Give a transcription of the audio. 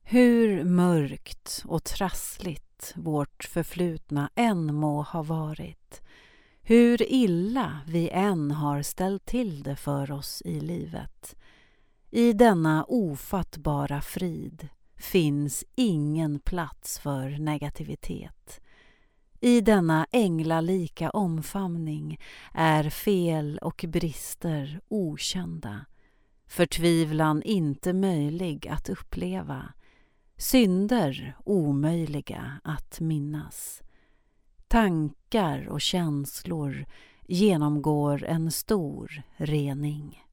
Hur mörkt och trassligt vårt förflutna än må ha varit, hur illa vi än har ställt till det för oss i livet, i denna ofattbara frid finns ingen plats för negativitet. I denna änglalika omfamning är fel och brister okända, förtvivlan inte möjlig att uppleva, synder omöjliga att minnas. Tankar och känslor genomgår en stor rening.